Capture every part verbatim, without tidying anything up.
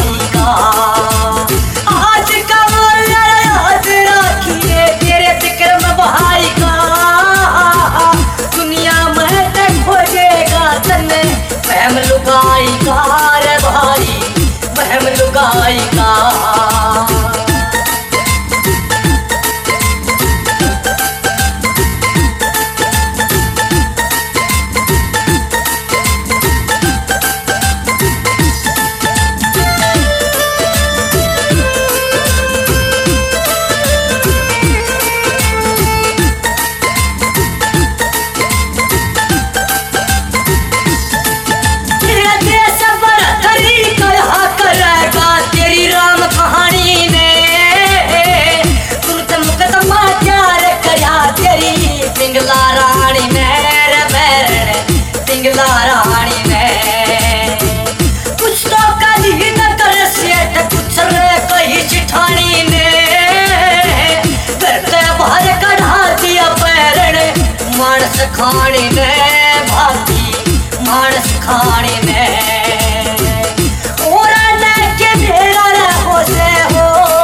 भाई का। आज का यार याद रखिए तेरे विक्रम भाई का। दुनिया में ते खोजेगा तने बहम लुगाई का रे भाई, बहम लुगाई का। पिंगला रानी मेरे बैरन, पिंगला रानी में कुछ तो कभी न कर सेठ, कुछ रे कही चिठानी ने घर के बाहर कढ़ा दिया बैरन। मानस खानी ने भाती, मानस खानी ने और के भेड़ा रे हो से हो।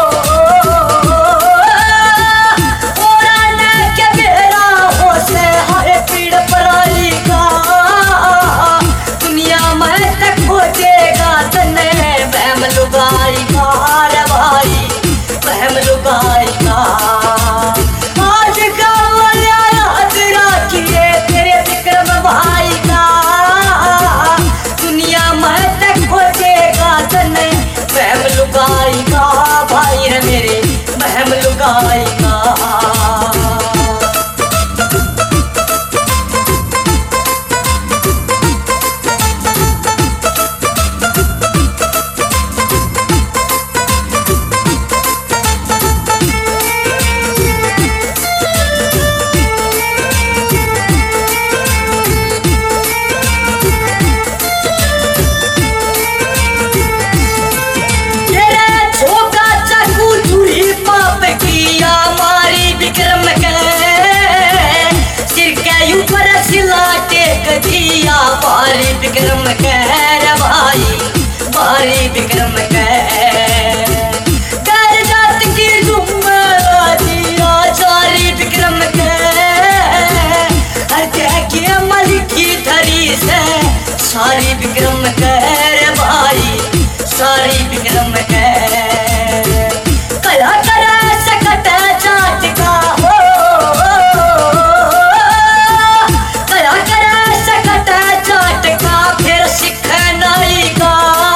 लुगाई का रे भाई, बहम लुगाई का। आज का याद रखिए तेरे विक्रम भाई का। दुनिया में ते खोजेगा तने बहम लुगाई का भाई रे मेरे, बहम लुगाई का। विक्रम के सिर के ऊपर सिला टेक दिया भारी विक्रम के रे भाई, भारी विक्रम के। कर जात की जुम्मा दिया सारी विक्रम के। हर के मलिकी धरी से सारी विक्रम के रे भाई, सारी विक्रम के। कला करा सकत चाट का हो, कला करा सकत चाट का फिर सिख नाई का।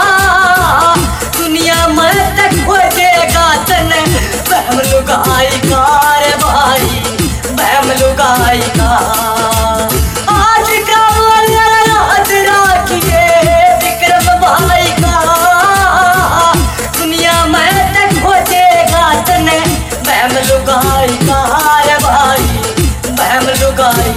दुनिया में तक खोजेगा तने बहम लुगाई का रे भाई, बहम लुगाई का। आज का याद रखिए विक्रम भाई का। दुनिया में तक खोजेगा तने बहम लुगाई का रे भाई, बहम लुगाई।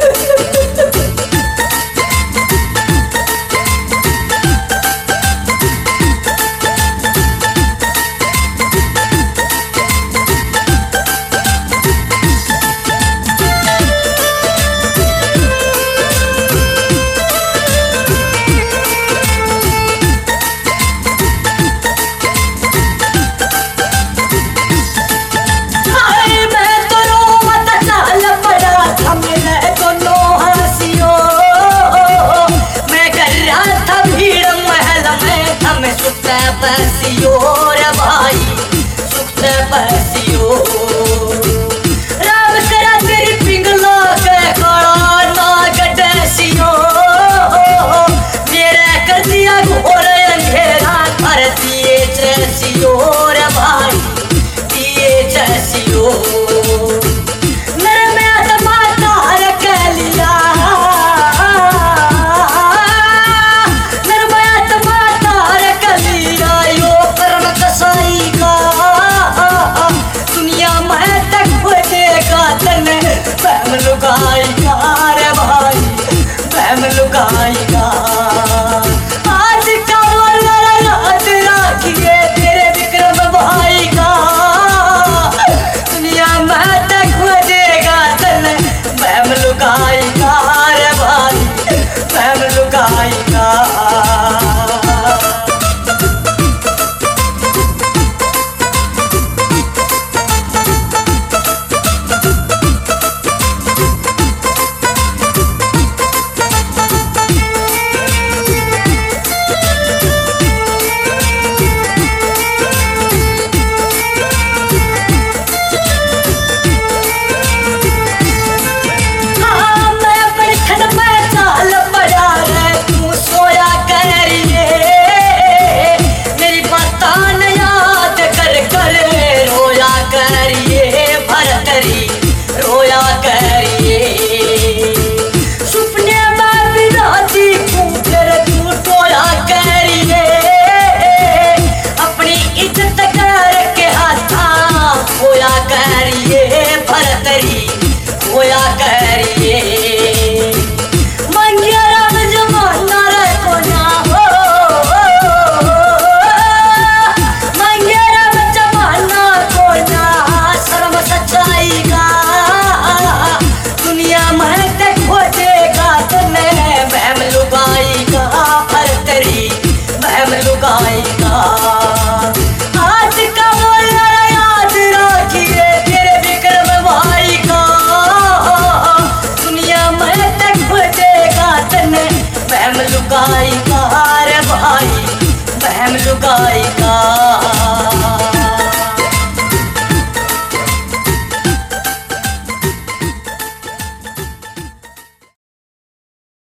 बसियो रे भाई, सुख बसियो। राम करा तेरी पिंगला के काला ना गडसियो। मेरे कर दिया घोर अंधेरा कर दिए जैसियो रे भाई, दिए जैसियो। मेरे में आत्मा तार कह लिया, मेरे में आत्मा तार कह लिया। यो कर्म लुगाई